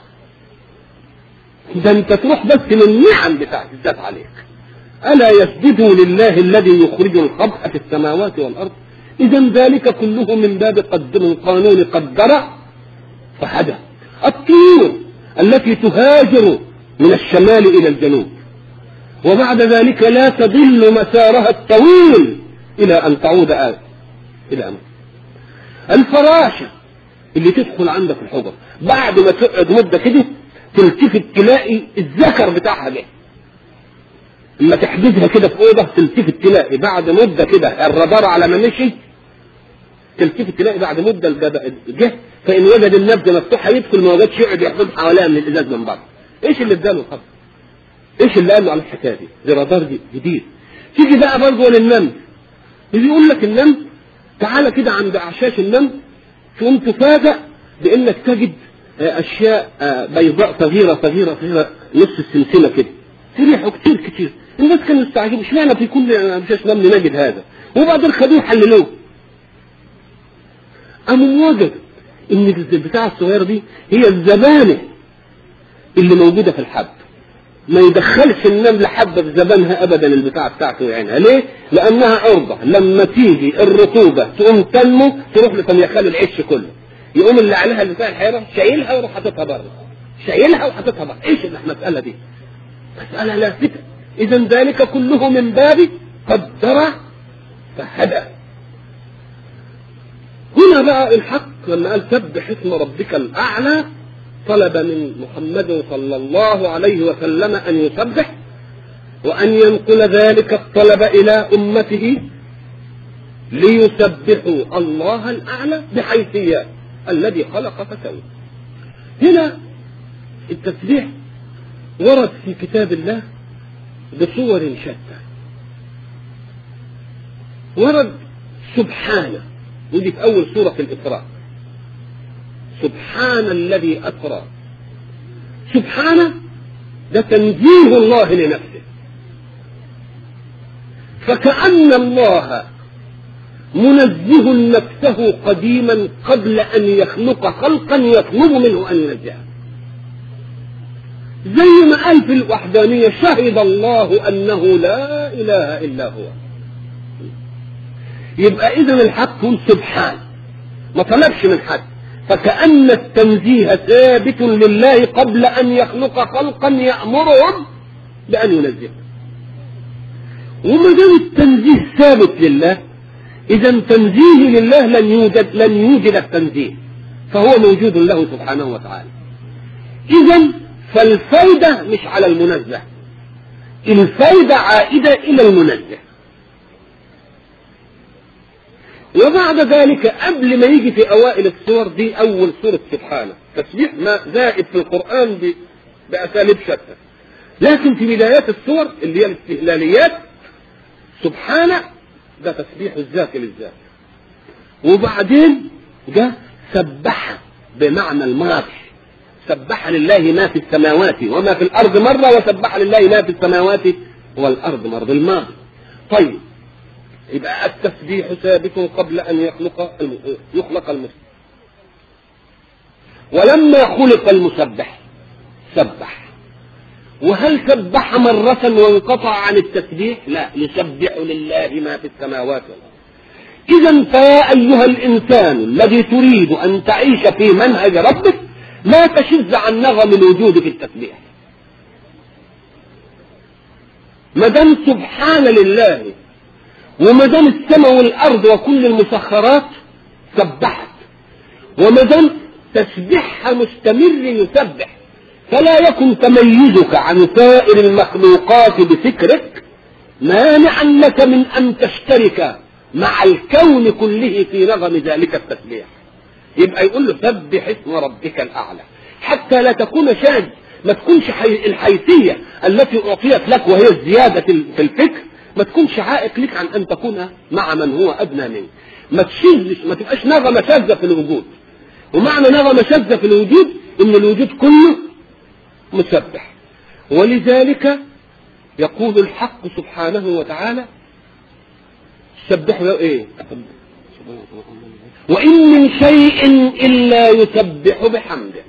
ده انت تروح بس للنعم بتاعت الذات عليك. ألا يسجدوا لله الذي يخرج الخبأ في السماوات والأرض. إذا ذلك كله من باب قدر قانون قدر فهدى. الطيور التي تهاجر من الشمال إلى الجنوب وبعد ذلك لا تضل مسارها الطويل إلى أن تعود إلى أمر. الفراشة اللي تدخل عندك الحجر بعد ما تقعد مدة كده تلتفت تلاقي الذكر بتاعها جه. لما تحجزها كده في أوضة تلتفت تلاقي بعد مدة كده الرادار على ما مشي تلتفت تلاقي بعد مدة جه، فإن وجد النبض مفتوح يدخل، ما وجدش يقعد يحفظ حواليها من الإزاز من بره. إيش اللي اداله الخبر؟ إيش اللي قال له على الحكاية دي؟ دي رادار جديد. تيجي بقى برضه للنمل، يجي يقول لك النمل تعالى كده عند أعشاش النمل تقوم تفاجأ بإنك تجد أشياء بيضاء صغيرة صغيرة صغيرة نص السلسلة كده تريحوا كتير. الناس كانوا يستعجبوا اشمعنى في كل أعشاش نمل نجد هذا، وبعدين خدوه حللوه. قاموا وجدوا إن البتاعة الصغيرة دي هي الزبانة اللي موجودة في الحب. ما يدخلش النمل حبة في زبانها أبدا البتاعة بتاعته ويعينها. ليه؟ لأنها عرضة لما تيجي الرطوبة تقوم تنمو تروح لتميخال العش كله، يقوم اللي عليها اللي بتاع الحيرة شايلها ويروح حاططها بره، شايلها وحاططها بره. ايش المسألة دي؟ مسألة لافتة. إذا ذلك كله من باب قدر فهدى. هنا بقى الحق لما قال سبح اسم ربك الأعلى طلب من محمد صلى الله عليه وسلم أن يسبح وأن ينقل ذلك الطلب إلى أمته ليسبحوا الله الأعلى بحيثيات الذي خلق فسوى. هنا التسبيح ورد في كتاب الله بصور شتى. ورد سبحانه، ودي في أول سورة في الإسراء، سبحان الذي أسرى. سبحانه ده تنزيه الله لنفسه، فكأن الله منزه نفسه قديما قبل أن يخلق خلقا يطلب منه أن ينزهه. زي ما قال في الوحدانية شهد الله أنه لا إله إلا هو. يبقى إذن الحق سبحان ما طلبش من حد، فكأن التنزيه ثابت لله قبل أن يخلق خلقا يأمرهم بأن ينزهه. وما دام التنزيه ثابت لله إذا تنزيه لله لن يوجد التنزيه، فهو موجود له سبحانه وتعالى. إذا فالفايدة مش على المنزه، الفايدة عائدة إلى المنزه. وبعد ذلك قبل ما يجي في أوائل السور دي أول سورة سبحانه تسبيح ما زائد في القرآن بأساليب شتى، لكن في بدايات السور اللي هي الاستهلاليات سبحانه ده تسبيح الذات للذات. وبعدين جاء سبح بمعنى الماضي، سبح لله ما في السماوات وما في الأرض مرة، وسبح لله ما في السماوات والأرض مرة الماضي. طيب يبقى التسبيح ثابت قبل أن يخلق المسبح، ولما خلق المسبح سبح. وهل سبح مرة وانقطع عن التسبيح؟ لا، يسبح لله ما في السماوات والأرض. إذا فيا أيها الإنسان الذي تريد أن تعيش في منهج ربك لا تشذ عن نغم الوجود في التسبيح. مدام سبحان لله ومدام السماء والأرض وكل المسخرات سبحت، ومدام تسبيحها مستمر يسبح، فلا يكن تميزك عن سائر المخلوقات بفكرك مانعا لك من أن تشترك مع الكون كله في نغم ذلك التسبيح. يبقى يقول له سبح اسم ربك الأعلى، حتى لا تكون شاذ، ما تكونش الحيثية التي أعطيت لك وهي الزيادة في الفكر ما تكونش عائق لك عن أن تكون مع من هو أدنى منك. ما تشذش، ما تبقاش نغمة شاذة في الوجود. ومعنى نغمة شاذة في الوجود إن الوجود كله مسبح. ولذلك يقول الحق سبحانه وتعالى سبحوا ايه؟ وإن من شيء إلا يسبح بحمده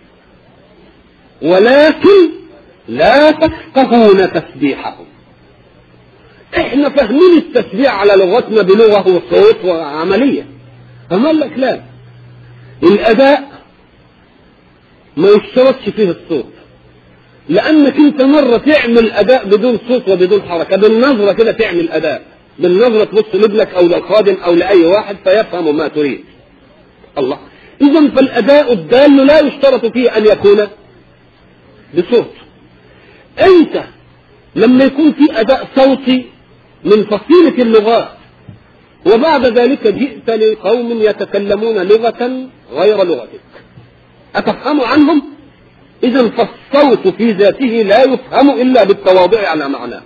ولكن لا تفقهون تسبيحهم. احنا فاهمين التسبيح على لغتنا بلغة وصوت وعملية، فما قال لك لا، الأداء ما يشترطش فيه الصوت، لأنك انت مرة تعمل أداء بدون صوت وبدون حركة، بالنظرة كده تعمل أداء، بالنظرة تبص لابنك أو للخادم أو لأي واحد فيفهم ما تريد. الله، إذن فالأداء الدال لا يشترط فيه أن يكون بصوت. أنت لما يكون في أداء صوتي من فصيلة اللغات وبعد ذلك جئت لقوم يتكلمون لغة غير لغتك، أتفهم عنهم؟ إذن فالصوت في ذاته لا يفهم إلا بالتواضع على معناه.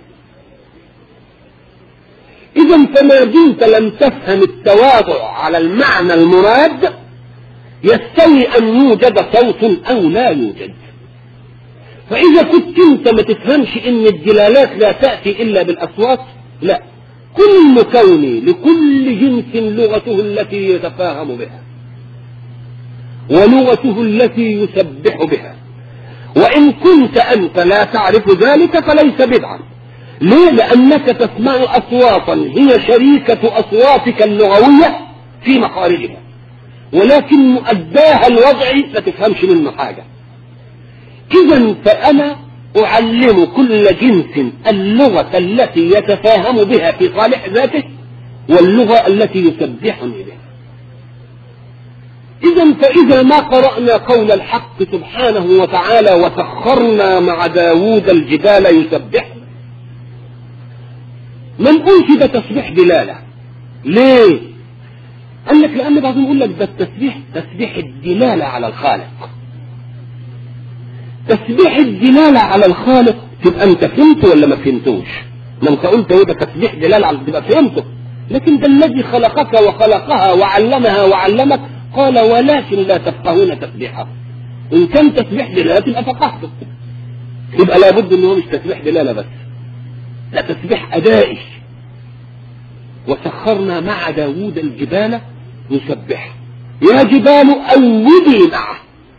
إذن فما دمت لم تفهم التواضع على المعنى المراد يستوي أن يوجد صوت أو لا يوجد. فإذا كنت انت ما تفهمش ان الدلالات لا تأتي إلا بالأصوات، لا، كل مكون لكل جنس لغته التي يتفاهم بها ولغته التي يسبح بها. وإن كنت أنت لا تعرف ذلك فليس بدعا. ليه؟ لأنك تسمع أصواتا هي شريكة أصواتك اللغوية في مخارجها، ولكن مؤداها الوضعي لا تفهمش منه حاجة. إذن فأنا أعلم كل جنس اللغة التي يتفاهم بها في صالح ذاته واللغة التي يسبحني بها. إذن فإذا ما قرأنا قول الحق سبحانه وتعالى وسخرنا مع داود الجبال يسبح، ما نقولش ده تسبيح دلالة. ليه؟ قال لك لأن بعضهم يقول لك ده التسبيح تسبيح الدلالة على الخالق. تسبيح الدلالة على الخالق تبقى انت فهمته ولا ما فهمتوش؟ ما انت قلت هو ده تسبيح دلالة على تبقى فهمته، لكن ده الذي خلقك وخلقها وعلمها وعلمك قال ولكن لا تفقهون تسبيحه. ان كان تسبيح دلالة تبقى فقهته، يبقى لابد ان هو مش تسبيح دلالة بس، ده تسبيح ادائي. وسخرنا مع داود الجبال يسبح، يا جبال أوبي معه.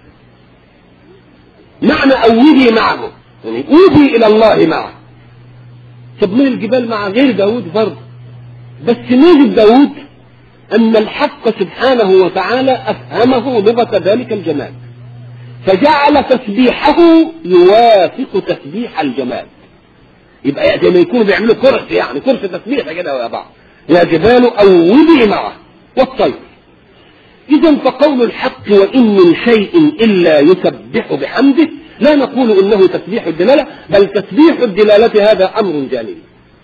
معنى أوبي معه يعني أوبي إلى الله معه. طب من الجبال مع غير داود برضه، بس ميزة داود أن الحق سبحانه وتعالى أفهمه لغة ذلك الجمال، فجعل تسبيحه يوافق تسبيح الجمال. يبقى زي ما يكونوا بيعملوا كرس، يعني كرس تسبيح كده ويا بعض، يا جبال أوبي معه والطير. إذن فقول الحق وإن من شيء إلا يسبح بحمده لا نقول إنه تسبيح الدلالة، بل تسبيح الدلالة هذا أمر جانبي،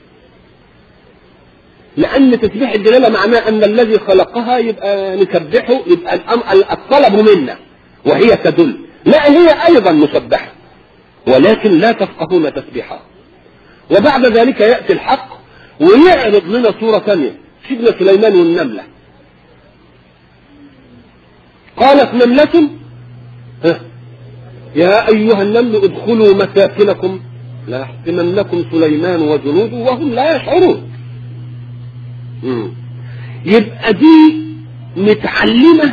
لأن تسبيح الدلالة معناه أن الذي خلقها يبقى نسبحه، يبقى الطلب منا وهي تدل، لا هي أيضا مسبحة ولكن لا تفقهون تسبيحها. وبعد ذلك يأتي الحق ويعرض لنا صورة ثانية، سيدنا سليمان والنملة. قالت نملة يا أيها النمل ادخلوا مساكنكم لا يحطمنكم سليمان وجنوده وهم لا يشعرون. يبقى دي متعلمة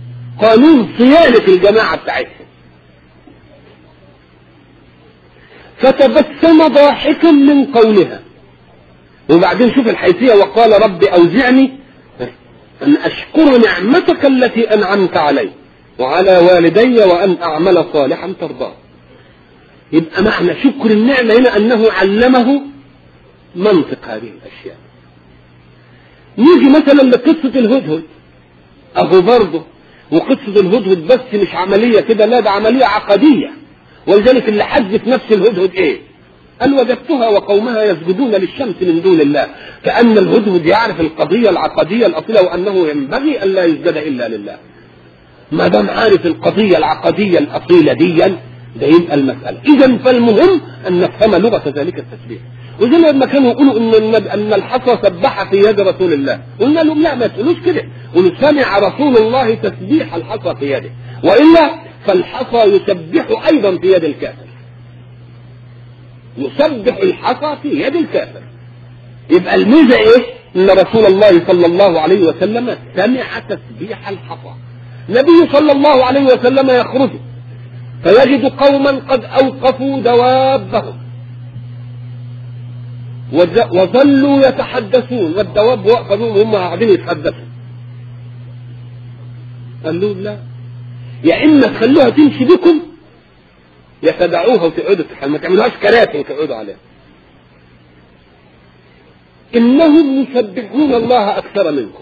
قانون صيانة الجماعة بتاعتهم. فتبسم ضاحكا من قولها. وبعدين شوف الحيثية، وقال رب أوزعني أن أشكر نعمتك التي أنعمت علي وعلى والدي وأن أعمل صالحا ترضاه. يبقى معنى شكر النعمة هنا أنه علمه منطق هذه الأشياء. نيجي مثلا لقصة الهدهد أهو برضه، وقصة الهدهد بس مش عملية كده، لا ده عملية عقدية. ولذلك اللي حدث نفس الهدهد ايه؟ قال وجدتها وقومها يسجدون للشمس من دون الله. كأن الهدهد يعرف القضية العقدية الأصيلة وأنه ينبغي أن لا يسجد إلا لله. ما دام عارف القضية العقدية الأصيلة دي، ده يبقى المسألة. إذا فالمهم أن نفهم لغة ذلك التسبيح. وزي ما كانوا يقولوا أن الحصى سبح في يد رسول الله، قلنا لهم لا ما تقولوش كده، قلوا سمع رسول الله تسبيح الحصى في يده، وإلا فالحصى يسبح أيضا في يد الكافر، يسبح الحصى في يد الكافر. يبقى الميزة إيه؟ أن رسول الله صلى الله عليه وسلم سمع تسبيح الحصى. النبي صلى الله عليه وسلم يخرج فيجد قوما قد أوقفوا دوابهم وظلوا يتحدثون، والدواب واقفة بهم هم قاعدين يتحدثوا. قال له لا، يا إما تخلوها تمشي بكم يا تدعوها وتقعدوا في حال، ما تعملوهاش كراسي وتقعدوا عليها. إنهم يسبحون الله أكثر منكم،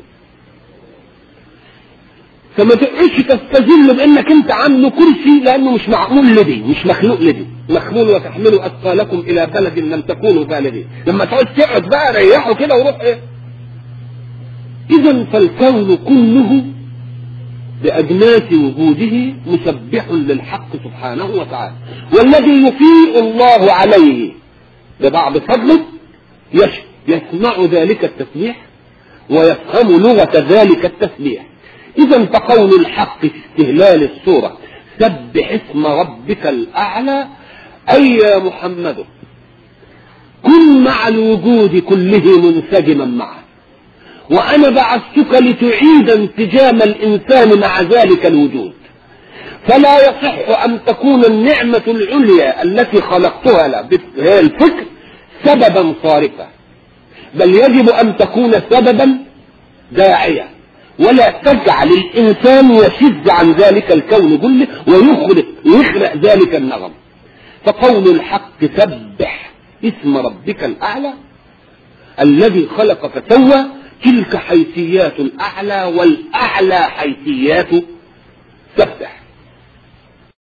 فما تقعدش تستجل بانك انت عامله كرسي، لانه مش معمول لدي، مش مخلوق لدي. مخلوق وتحملوا اثقالكم الى بلد لم تكونوا بالغين. لما تقعد بقى ريحوا كده وروح ايه. اذا فالكون كله باجناس وجوده مسبح للحق سبحانه وتعالى، والذي يفيء الله عليه ببعض فضله يسمع ذلك التسبيح ويفهم لغة ذلك التسبيح. إذا فقول الحق في استهلال السورة سبح اسم ربك الأعلى، أي يا محمد كن مع الوجود كله منسجما معه، وأنا بعثتك لتعيد انسجام الإنسان مع ذلك الوجود. فلا يصح أن تكون النعمة العليا التي خلقتها له هي الفكر سببا صارفا، بل يجب أن تكون سببا داعيا، ولا تجعل الإنسان يشذ عن ذلك الكون كله ويخرق ذلك النغم. فقول الحق سبح اسم ربك الأعلى الذي خلق فسوى، تلك حيثيات الأعلى، والأعلى حيثيات سبح.